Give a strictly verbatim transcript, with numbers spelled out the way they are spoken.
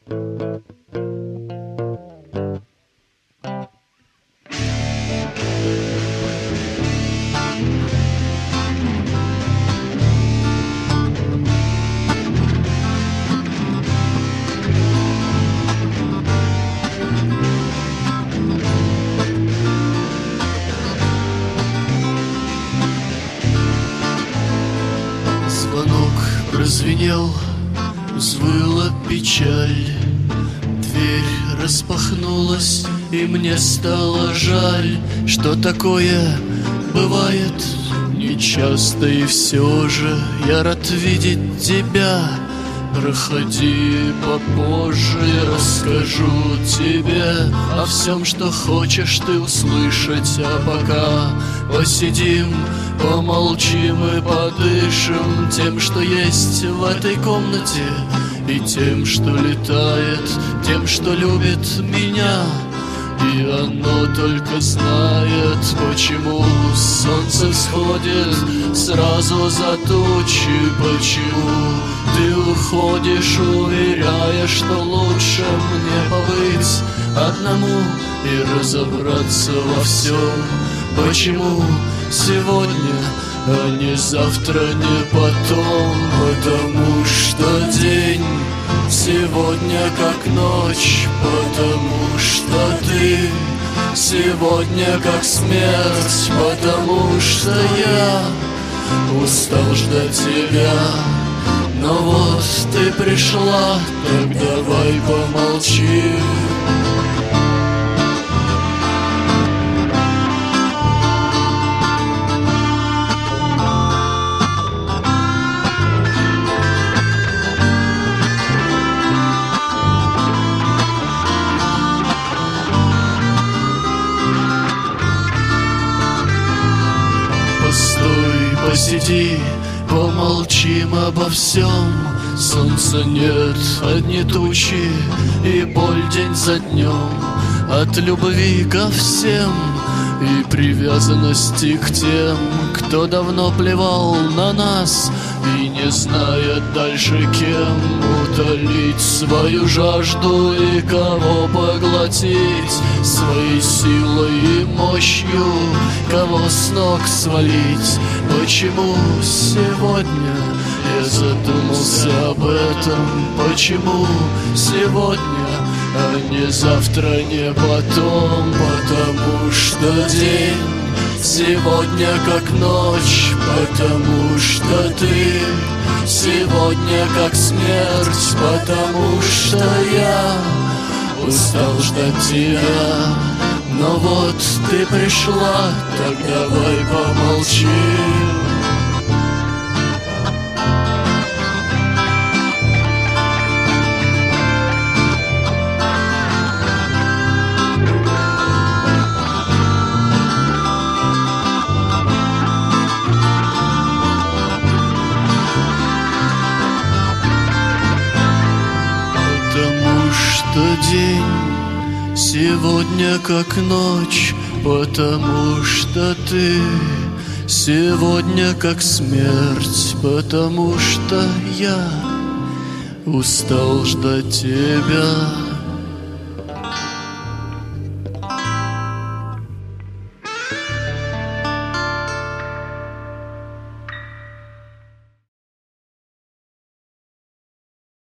Звонок прозвенел, взвыла печаль. Дверь распахнулась, и мне стало жаль, что такое бывает нечасто, и все же я рад видеть тебя. Проходи попозже, я расскажу тебе о всем, что хочешь ты услышать. А пока посидим, помолчим и подышим тем, что есть в этой комнате, и тем, что летает, тем, что любит меня. И оно только знает, почему солнце всходит сразу за тучи, почему ты уходишь, уверяя, что лучше мне побыть одному и разобраться во всем. Почему сегодня, а не завтра, не потом? Потому что день сегодня как ночь, потому что ты сегодня как смерть, потому что я устал ждать тебя. Но вот ты пришла, так давай помолчи. Постой, посиди, помолчим обо всем. Солнца нет, одни тучи, и боль день за днем. От любви ко всем и привязанности к тем, кто давно плевал на нас и не знает дальше кем утолить свою жажду и кого поглотить своей силой и мощью, кого с ног свалить. Почему сегодня я задумался об этом? Почему сегодня, а не завтра, не потом? Потому что день сегодня как ночь, потому что ты сегодня как смерть, потому что я устал ждать тебя. Но вот ты пришла, так давай помолчи. Потому что день сегодня как ночь, потому что ты сегодня как смерть, потому что я устал ждать тебя.